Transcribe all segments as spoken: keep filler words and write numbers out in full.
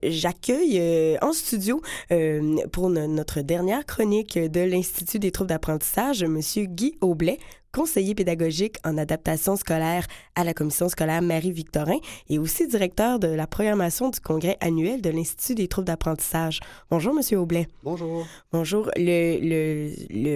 j'accueille euh, en studio euh, pour no- notre dernière chronique de l'Institut des troubles d'apprentissage, M. Guy Aublais, conseiller pédagogique en adaptation scolaire à la commission scolaire Marie-Victorin et aussi directeur de la programmation du congrès annuel de l'Institut des troubles d'apprentissage. Bonjour, M. Aublais. Bonjour. Bonjour. Le, le,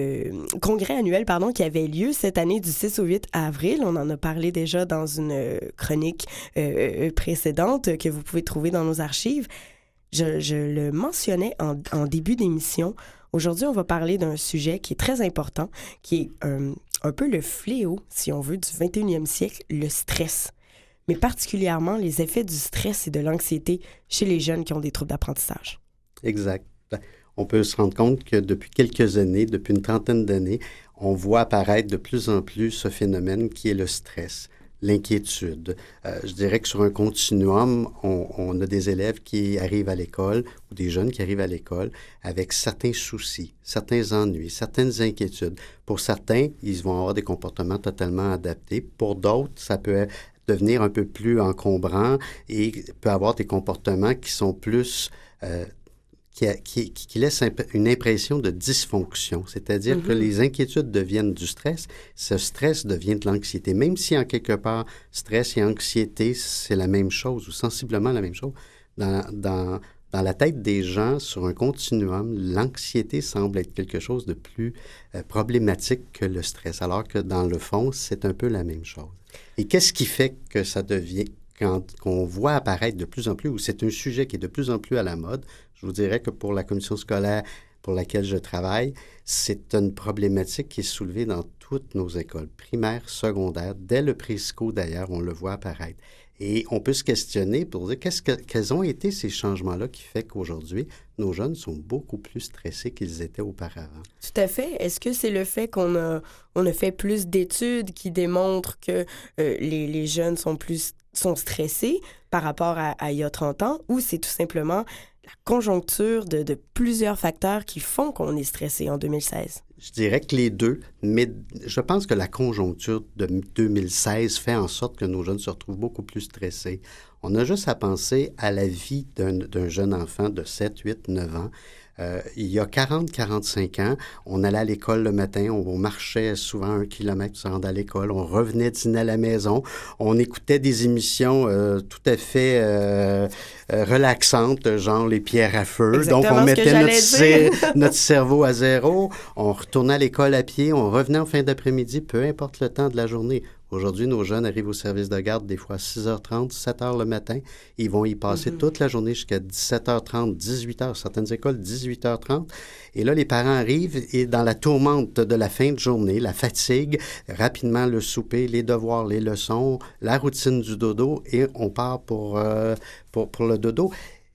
le congrès annuel pardon, qui avait lieu cette année du six au huit avril, on en a parlé déjà dans une chronique euh, précédente que vous pouvez trouver dans nos archives. Je, je le mentionnais en, en début d'émission. Aujourd'hui, on va parler d'un sujet qui est très important, qui est euh, un peu le fléau, si on veut, du vingt et unième siècle, le stress. Mais particulièrement les effets du stress et de l'anxiété chez les jeunes qui ont des troubles d'apprentissage. Exact. On peut se rendre compte que depuis quelques années, depuis une trentaine d'années, on voit apparaître de plus en plus ce phénomène qui est le stress, l'inquiétude. Euh, je dirais que sur un continuum, on, on a des élèves qui arrivent à l'école ou des jeunes qui arrivent à l'école avec certains soucis, certains ennuis, certaines inquiétudes. Pour certains, ils vont avoir des comportements totalement adaptés. Pour d'autres, ça peut devenir un peu plus encombrant et peut avoir des comportements qui sont plus... Euh, Qui, qui, qui laisse une impression de dysfonction, c'est-à-dire mm-hmm. que les inquiétudes deviennent du stress, ce stress devient de l'anxiété. Même si en quelque part, stress et anxiété, c'est la même chose ou sensiblement la même chose, dans, dans, dans la tête des gens, sur un continuum, l'anxiété semble être quelque chose de plus euh, problématique que le stress, alors que dans le fond, c'est un peu la même chose. Et qu'est-ce qui fait que ça devient... Quand on voit apparaître de plus en plus, ou c'est un sujet qui est de plus en plus à la mode, je vous dirais que pour la commission scolaire pour laquelle je travaille, c'est une problématique qui est soulevée dans toutes nos écoles, primaires, secondaires, dès le présco d'ailleurs, on le voit apparaître. Et on peut se questionner pour dire qu'est-ce que, quels ont été ces changements-là qui fait qu'aujourd'hui, nos jeunes sont beaucoup plus stressés qu'ils étaient auparavant. Tout à fait. Est-ce que c'est le fait qu'on a, on a fait plus d'études qui démontrent que euh, les, les jeunes sont plus sont stressés par rapport à, à il y a trente ans, ou c'est tout simplement la conjoncture de, de plusieurs facteurs qui font qu'on est stressé en deux mille seize? Je dirais que les deux, mais je pense que la conjoncture de deux mille seize fait en sorte que nos jeunes se retrouvent beaucoup plus stressés. On a juste à penser à la vie d'un, d'un jeune enfant de sept, huit, neuf ans. Euh, il y a quarante, quarante-cinq ans, on allait à l'école le matin, on, on marchait souvent un kilomètre pour se rendre à l'école, on revenait dîner à la maison, on écoutait des émissions euh, tout à fait euh, euh, relaxantes, genre les pierres à feu. Exactement. Donc, on mettait notre, cer- notre cerveau à zéro, on retournait à l'école à pied, on revenait en fin d'après-midi, peu importe le temps de la journée. Aujourd'hui, nos jeunes arrivent au service de garde des fois à six heures trente, sept heures le matin. Ils vont y passer mm-hmm. toute la journée jusqu'à dix-sept heures trente, dix-huit heures. Certaines écoles, dix-huit heures trente. Et là, les parents arrivent et dans la tourmente de la fin de journée, la fatigue, rapidement le souper, les devoirs, les leçons, la routine du dodo et on part pour, euh, pour, pour le dodo.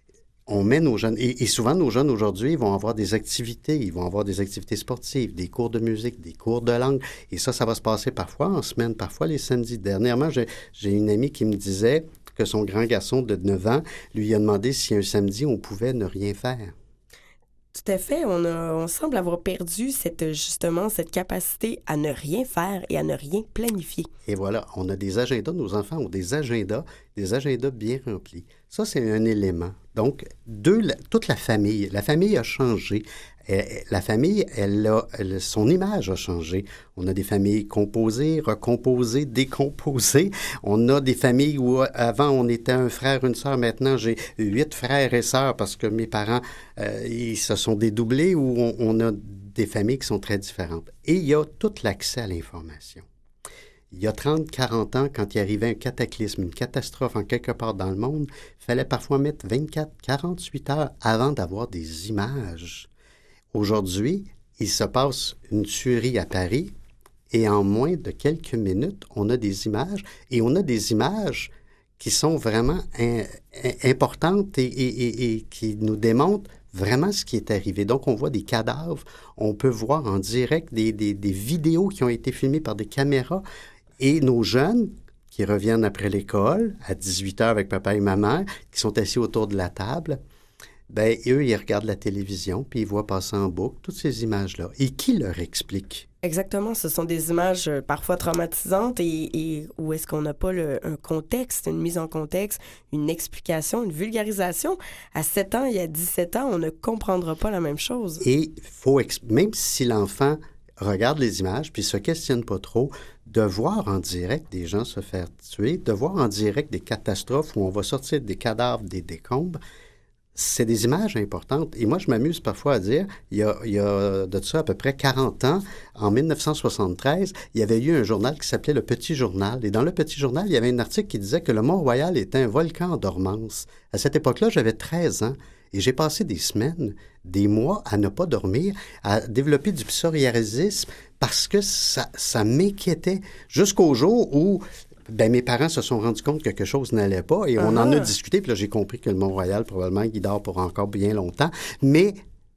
On met nos jeunes, et, et souvent nos jeunes aujourd'hui, ils vont avoir des activités, ils vont avoir des activités sportives, des cours de musique, des cours de langue, et ça, ça va se passer parfois en semaine, parfois les samedis. Dernièrement, j'ai, j'ai une amie qui me disait que son grand garçon de neuf ans lui a demandé si un samedi, on pouvait ne rien faire. Tout à fait. On, a, on semble avoir perdu cette, justement cette capacité à ne rien faire et à ne rien planifier. Et voilà, on a des agendas, nos enfants ont des agendas, des agendas bien remplis. Ça, c'est un élément. Donc, deux, la, toute la famille, la famille a changé. Elle, la famille, elle a, elle, son image a changé. On a des familles composées, recomposées, décomposées. On a des familles où avant, on était un frère, une sœur. Maintenant, j'ai huit frères et sœurs parce que mes parents, euh, ils se sont dédoublés, où on, on a des familles qui sont très différentes. Et il y a tout l'accès à l'information. Il y a trente, quarante ans, quand il arrivait un cataclysme, une catastrophe en quelque part dans le monde, il fallait parfois mettre vingt-quatre, quarante-huit heures avant d'avoir des images. Aujourd'hui, il se passe une tuerie à Paris et en moins de quelques minutes, on a des images et on a des images qui sont vraiment in, in, importantes et, et, et, et qui nous démontrent vraiment ce qui est arrivé. Donc, on voit des cadavres, on peut voir en direct des, des, des vidéos qui ont été filmées par des caméras et nos jeunes qui reviennent après l'école à dix-huit heures avec papa et maman, qui sont assis autour de la table, bien, eux, ils regardent la télévision, puis ils voient passer en boucle toutes ces images-là. Et qui leur explique Exactement, ce sont des images euh, parfois traumatisantes et, et où est-ce qu'on n'a pas le, un contexte, une mise en contexte, une explication, une vulgarisation. À sept ans et à dix-sept ans, on ne comprendra pas la même chose. Et faut ex- même si l'enfant regarde les images puis se questionne pas trop, de voir en direct des gens se faire tuer, de voir en direct des catastrophes où on va sortir des cadavres, des décombres, c'est des images importantes. Et moi, je m'amuse parfois à dire, il y a, il y a de ça à peu près quarante ans, en dix-neuf cent soixante-treize, il y avait eu un journal qui s'appelait Le Petit Journal. Et dans Le Petit Journal, il y avait un article qui disait que le Mont-Royal était un volcan en dormance. À cette époque-là, j'avais treize ans. Et j'ai passé des semaines, des mois à ne pas dormir, à développer du psoriasisme parce que ça, ça m'inquiétait jusqu'au jour où ben, mes parents se sont rendus compte que quelque chose n'allait pas et on uh-huh. en a discuté. Puis là, j'ai compris que le Mont-Royal, probablement, il dort pour encore bien longtemps. Mais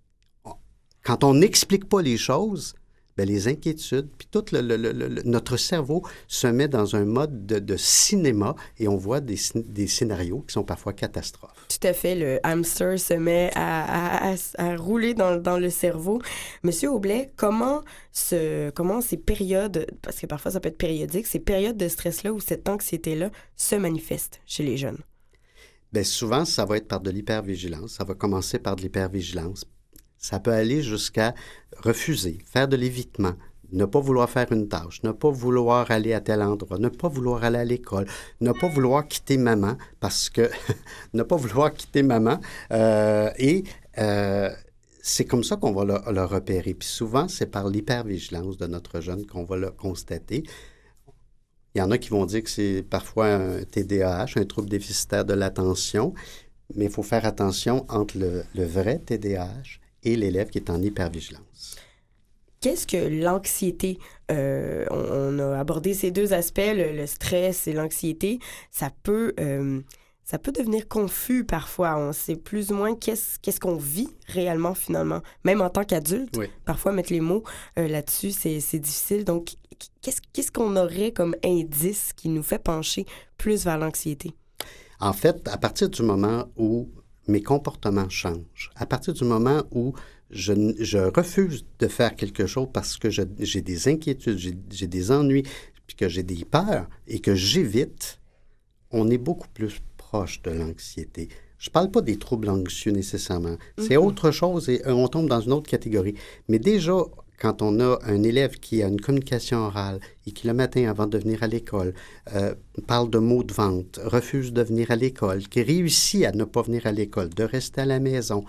quand on n'explique pas les choses, ben, les inquiétudes, puis tout le, le, le, le, notre cerveau se met dans un mode de, de cinéma et on voit des, des scénarios qui sont parfois catastrophes. Tout à fait. Le hamster se met à, à, à, à rouler dans, dans le cerveau. Monsieur Aublet, comment, ce, comment ces périodes, parce que parfois ça peut être périodique, ces périodes de stress-là ou cette anxiété-là se manifestent chez les jeunes? Bien, souvent, ça va être par de l'hypervigilance. Ça va commencer par de l'hypervigilance. Ça peut aller jusqu'à refuser, faire de l'évitement, ne pas vouloir faire une tâche, ne pas vouloir aller à tel endroit, ne pas vouloir aller à l'école, ne pas vouloir quitter maman parce que... ne pas vouloir quitter maman. Euh, et euh, c'est comme ça qu'on va le, le repérer. Puis souvent, c'est par l'hypervigilance de notre jeune qu'on va le constater. Il y en a qui vont dire que c'est parfois un T D A H, un trouble déficitaire de l'attention, mais il faut faire attention entre le, le vrai T D A H et l'élève qui est en hypervigilance. Qu'est-ce que l'anxiété? Euh, on, on a abordé ces deux aspects, le, le stress et l'anxiété. Ça peut, euh, ça peut devenir confus parfois. On sait plus ou moins qu'est-ce, qu'est-ce qu'on vit réellement finalement. Même en tant qu'adulte, oui. Parfois mettre les mots euh, là-dessus, c'est, c'est difficile. Donc, qu'est-ce, qu'est-ce qu'on aurait comme indice qui nous fait pencher plus vers l'anxiété? En fait, à partir du moment où mes comportements changent. À partir du moment où je, je refuse de faire quelque chose parce que je, j'ai des inquiétudes, j'ai, j'ai des ennuis, puis que j'ai des peurs et que j'évite, on est beaucoup plus proche de l'anxiété. Je ne parle pas des troubles anxieux nécessairement. Mm-hmm. C'est autre chose et on tombe dans une autre catégorie. Mais déjà, quand on a un élève qui a une communication orale et qui, le matin, avant de venir à l'école, euh, parle de mots de vente, refuse de venir à l'école, qui réussit à ne pas venir à l'école, de rester à la maison,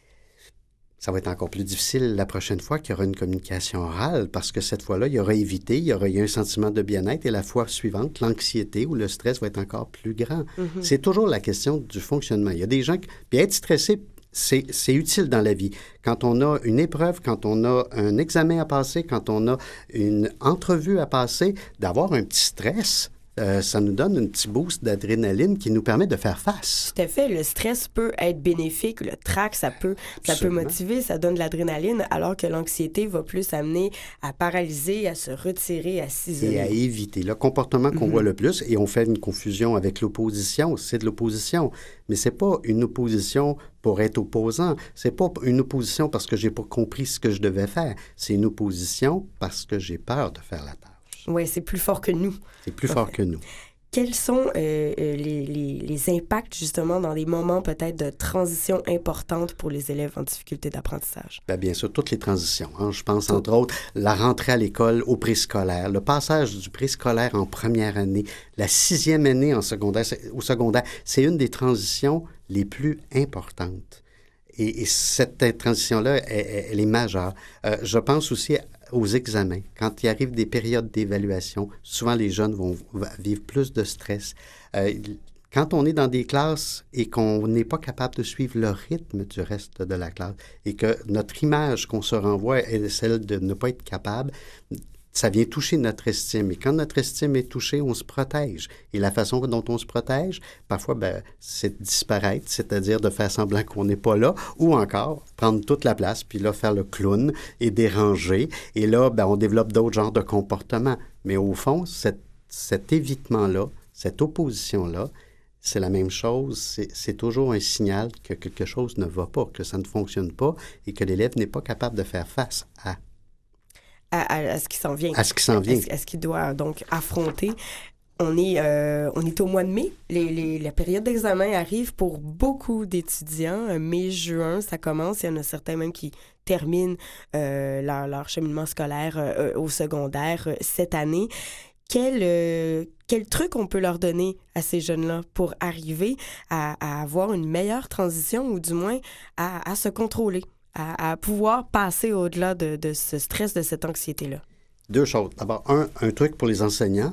ça va être encore plus difficile la prochaine fois qu'il y aura une communication orale parce que cette fois-là, il y aura évité, il y aura il y a un sentiment de bien-être et la fois suivante, l'anxiété ou le stress va être encore plus grand. Mm-hmm. C'est toujours la question du fonctionnement. Il y a des gens qui... Puis être stressé, C'est, c'est utile dans la vie. Quand on a une épreuve, quand on a un examen à passer, quand on a une entrevue à passer, d'avoir un petit stress, euh, ça nous donne un petit boost d'adrénaline qui nous permet de faire face. Tout à fait. Le stress peut être bénéfique. Le trac, ça peut, ça peut motiver, ça donne de l'adrénaline, alors que l'anxiété va plus amener à paralyser, à se retirer, à s'isoler. Et à éviter. Le comportement qu'on mm-hmm. voit le plus, et on fait une confusion avec l'opposition, c'est de l'opposition. Mais c'est pas une opposition pour être opposant. C'est pas une opposition parce que j'ai pas compris ce que je devais faire. C'est une opposition parce que j'ai peur de faire la tâche. Oui, c'est plus fort que nous. C'est plus fort que nous. Quels sont euh, les, les, les impacts, justement, dans des moments peut-être de transition importantes pour les élèves en difficulté d'apprentissage? Bien, bien sûr, toutes les transitions. Hein. Je pense, entre autres, la rentrée à l'école au préscolaire, le passage du préscolaire en première année, la sixième année en secondaire, au secondaire. C'est une des transitions les plus importantes. Et, et cette transition-là, elle, elle est majeure. Euh, je pense aussi aux examens. Quand il arrive des périodes d'évaluation, souvent les jeunes vont vivre plus de stress. Euh, quand on est dans des classes et qu'on n'est pas capable de suivre le rythme du reste de la classe et que notre image qu'on se renvoie est celle de ne pas être capable, ça vient toucher notre estime. Et quand notre estime est touchée, on se protège. Et la façon dont on se protège, parfois, ben, c'est de disparaître, c'est-à-dire de faire semblant qu'on n'est pas là, ou encore prendre toute la place, puis là, faire le clown et déranger. Et là, ben, on développe d'autres genres de comportements. Mais au fond, cette, cet évitement-là, cette opposition-là, c'est la même chose. C'est, c'est toujours un signal que quelque chose ne va pas, que ça ne fonctionne pas et que l'élève n'est pas capable de faire face à. à, à, à ce qui s'en vient. À ce qui s'en vient. À, à ce qu'il doit donc affronter. On est, euh, on est au mois de mai. Les, les, la période d'examen arrive pour beaucoup d'étudiants. Mai, juin, ça commence. Il y en a certains même qui terminent euh, leur, leur cheminement scolaire euh, au secondaire euh, cette année. Quel, euh, quel truc on peut leur donner à ces jeunes-là pour arriver à, à avoir une meilleure transition ou du moins à, à se contrôler, à, à pouvoir passer au-delà de, de ce stress, de cette anxiété-là? Deux choses. D'abord, un, un truc pour les enseignants.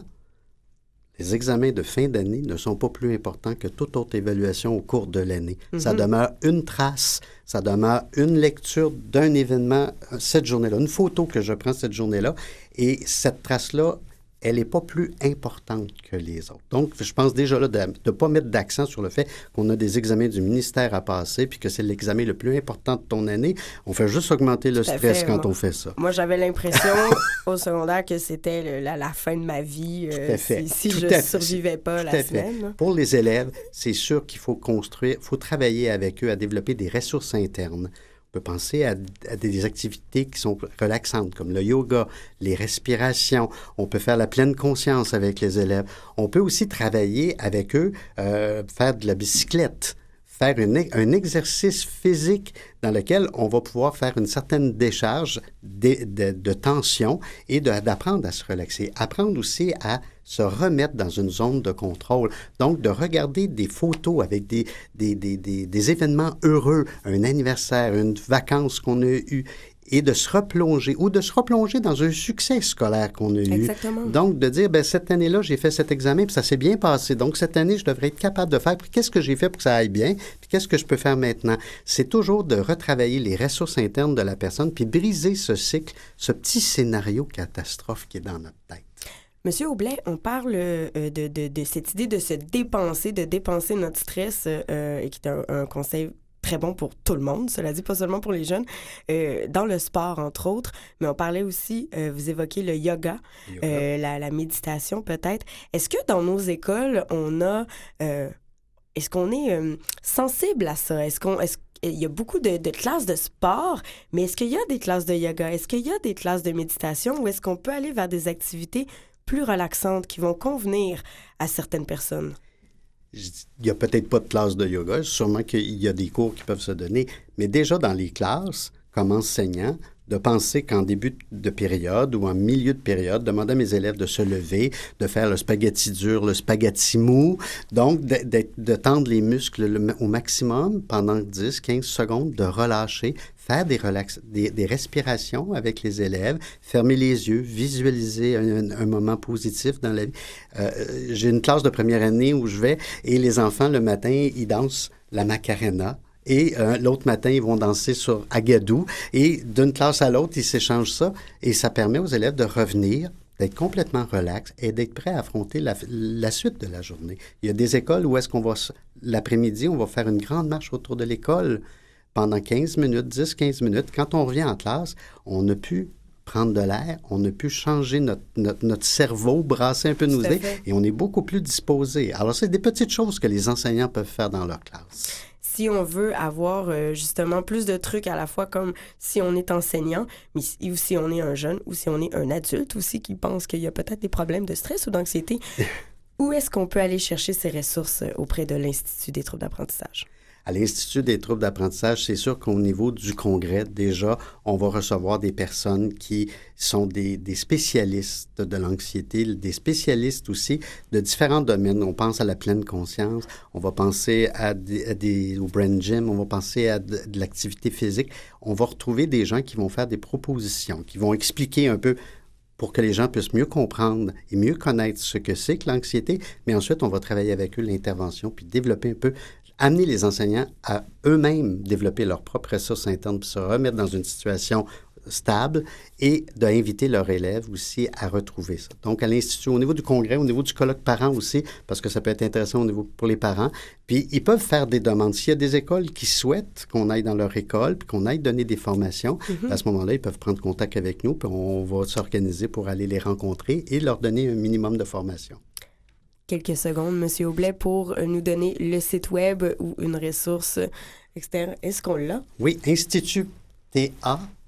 Les examens de fin d'année ne sont pas plus importants que toute autre évaluation au cours de l'année. Mm-hmm. Ça demeure une trace, ça demeure une lecture d'un événement cette journée-là, une photo que je prends cette journée-là, et cette trace-là, elle n'est pas plus importante que les autres. Donc, je pense déjà là de ne pas mettre d'accent sur le fait qu'on a des examens du ministère à passer puis que c'est l'examen le plus important de ton année. On fait juste augmenter le stress fait, quand moi, on fait ça. Moi, j'avais l'impression au secondaire que c'était le, la, la fin de ma vie euh, Tout à fait. si, si Tout je ne survivais pas Tout la semaine. Pour les élèves, c'est sûr qu'il faut construire, il faut travailler avec eux à développer des ressources internes. On peut penser à, à des activités qui sont relaxantes, comme le yoga, les respirations. On peut faire la pleine conscience avec les élèves. On peut aussi travailler avec eux, euh, faire de la bicyclette, faire une, un exercice physique dans lequel on va pouvoir faire une certaine décharge de, de, de tension et de, d'apprendre à se relaxer. Apprendre aussi à se remettre dans une zone de contrôle. Donc, de regarder des photos avec des, des, des, des, des événements heureux, un anniversaire, une vacance qu'on a eue, et de se replonger, ou de se replonger dans un succès scolaire qu'on a eu. Exactement. Donc, de dire, bien, cette année-là, j'ai fait cet examen, puis ça s'est bien passé. Donc, cette année, je devrais être capable de faire, puis qu'est-ce que j'ai fait pour que ça aille bien, puis qu'est-ce que je peux faire maintenant? C'est toujours de retravailler les ressources internes de la personne, puis briser ce cycle, ce petit scénario catastrophe qui est dans notre tête. Monsieur Aublet, on parle euh, de, de, de cette idée de se dépenser, de dépenser notre stress, euh, et qui est un, un conseil très bon pour tout le monde, cela dit, pas seulement pour les jeunes, euh, dans le sport, entre autres, mais on parlait aussi, euh, vous évoquez le yoga, yoga. Euh, la, la méditation peut-être. Est-ce que dans nos écoles, on a... Euh, est-ce qu'on est euh, sensible à ça? Est-ce qu'on... Est-ce Il y a beaucoup de, de classes de sport, mais est-ce qu'il y a des classes de yoga? Est-ce qu'il y a des classes de méditation ou est-ce qu'on peut aller vers des activités plus relaxantes qui vont convenir à certaines personnes? Il n'y a peut-être pas de classe de yoga, sûrement qu'il y a des cours qui peuvent se donner, mais déjà dans les classes, comme enseignant, de penser qu'en début de période ou en milieu de période, demander à mes élèves de se lever, de faire le spaghetti dur, le spaghetti mou, donc de, de, de tendre les muscles le, au maximum pendant dix à quinze secondes, de relâcher, faire des, relax, des, des respirations avec les élèves, fermer les yeux, visualiser un, un moment positif dans la vie. Euh, j'ai une classe de première année où je vais et les enfants, le matin, ils dansent la Macarena. Et euh, l'autre matin, ils vont danser sur Agadou. Et d'une classe à l'autre, ils s'échangent ça. Et ça permet aux élèves de revenir, d'être complètement relax et d'être prêts à affronter la, la suite de la journée. Il y a des écoles où est-ce qu'on va, l'après-midi, on va faire une grande marche autour de l'école pendant quinze minutes, dix à quinze minutes. Quand on revient en classe, on a pu prendre de l'air, on a pu changer notre, notre, notre cerveau, brasser un peu nos idées, et on est beaucoup plus disposé. Alors, c'est des petites choses que les enseignants peuvent faire dans leur classe. Si on veut avoir euh, justement plus de trucs à la fois comme si on est enseignant, mais si, ou si on est un jeune, ou si on est un adulte aussi qui pense qu'il y a peut-être des problèmes de stress ou d'anxiété, où est-ce qu'on peut aller chercher ces ressources auprès de l'Institut des troubles d'apprentissage? À l'Institut des troubles d'apprentissage, c'est sûr qu'au niveau du congrès, déjà, on va recevoir des personnes qui sont des, des spécialistes de l'anxiété, des spécialistes aussi de différents domaines. On pense à la pleine conscience, on va penser à des, à des, au brain gym, on va penser à de, de l'activité physique. On va retrouver des gens qui vont faire des propositions, qui vont expliquer un peu pour que les gens puissent mieux comprendre et mieux connaître ce que c'est que l'anxiété. Mais ensuite, on va travailler avec eux l'intervention, puis développer un peu, amener les enseignants à eux-mêmes développer leurs propres ressources internes, puis se remettre dans une situation stable et d'inviter leurs élèves aussi à retrouver ça. Donc, à l'Institut, au niveau du congrès, au niveau du colloque parents aussi, parce que ça peut être intéressant au niveau pour les parents, puis ils peuvent faire des demandes. S'il y a des écoles qui souhaitent qu'on aille dans leur école, puis qu'on aille donner des formations, mm-hmm. à ce moment-là, ils peuvent prendre contact avec nous, puis on va s'organiser pour aller les rencontrer et leur donner un minimum de formation. Quelques secondes, M. Aublet, pour nous donner le site web ou une ressource externe. Est-ce qu'on l'a? Oui, Institut T A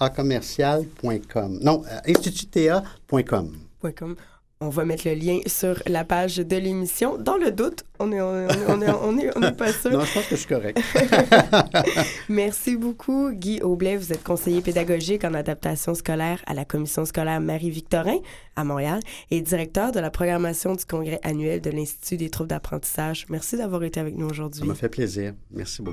a commercial point com. Non, euh, institut t a point com. .com. On va mettre le lien sur la page de l'émission. Dans le doute, on n'est on est, on est, on est, on est pas sûr. Non, je pense que je suis correct. Merci beaucoup, Guy Aublais. Vous êtes conseiller pédagogique en adaptation scolaire à la Commission scolaire Marie-Victorin à Montréal et directeur de la programmation du congrès annuel de l'Institut des troubles d'apprentissage. Merci d'avoir été avec nous aujourd'hui. Ça m'a fait plaisir. Merci beaucoup.